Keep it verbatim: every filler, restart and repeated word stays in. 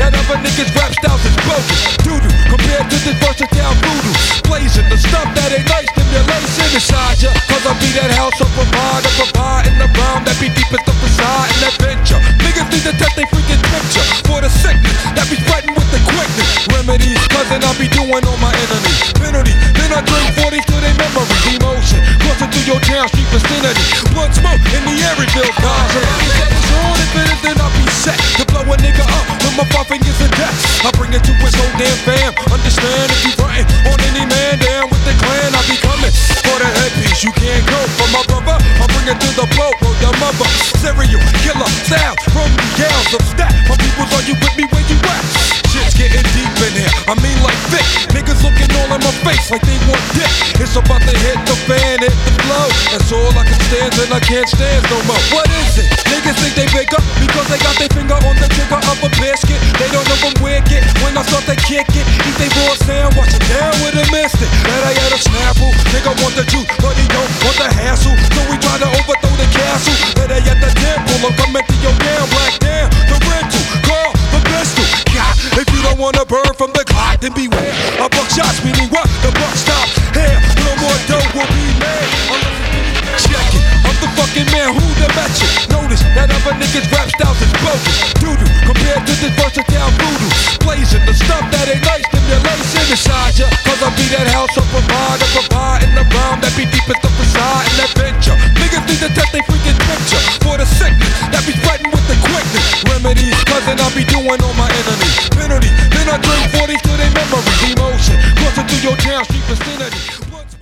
that other niggas rap styles is bogus. Doo-doo, compared to this versatile voodoo. Blazing the stuff that ain't nice, stimulation inside ya. Cause I be that house of provide, a provide in the rhyme that be deepest of facade and adventure. Niggas need to test they freaking picture for the sickness that be spreading with the quickness. Remedies, cousin, I be doing on my enemies. Penalty, then I drink forty to their memories. Emotion, crossing through your town street vicinity. Blood smoke in the air, it feels Gaza. It's on if it is, then I be set to blow a nigga up with my five fingers of death. I bring it to his whole damn fam. Understand if you frontin' on any man down with the clan, I be coming for the headpiece. You can't go for my brother. I bring it to the blow, roll your mother. Serial killer sound from the yells of stat. My peoples, are you with me where you at? Shit's getting deep in here. I mean like thick. Niggas looking all in my face like they want dick. It's about to hit the fan, hit the flow. That's all I can stand and I can't stand no more. What is it? Niggas think they bigger because they got their finger on the trigger of a biscuit. They don't know I'm wicked. When I start to kick it, eat they raw sound, watch it down with a mystic. That I had a snapple. Nigga want the juice, but he don't want the hassle. So we try to overthrow the castle. That I at the temple, I'm coming to your damn black damn. The rental, call the pistol. God, if you don't wanna burn from the clock, then beware. A buck shots, meaning what? The buck stops here. No more dough will be made. Check it, I'm the fucking man who the match it. Notice that other niggas rap styles is bogus. Doo-doo, compared to this versatile voodoo. Blazing the stuff that ain't nice, stimulation inside ya. Cause I be that house of provide, a provide in the rhyme that be deepest of facade and adventure. Niggas need to test they freaking picture for the sickness that be spreading with the quickness. Remedies, cousin, I be doing on my enemies. Penalty,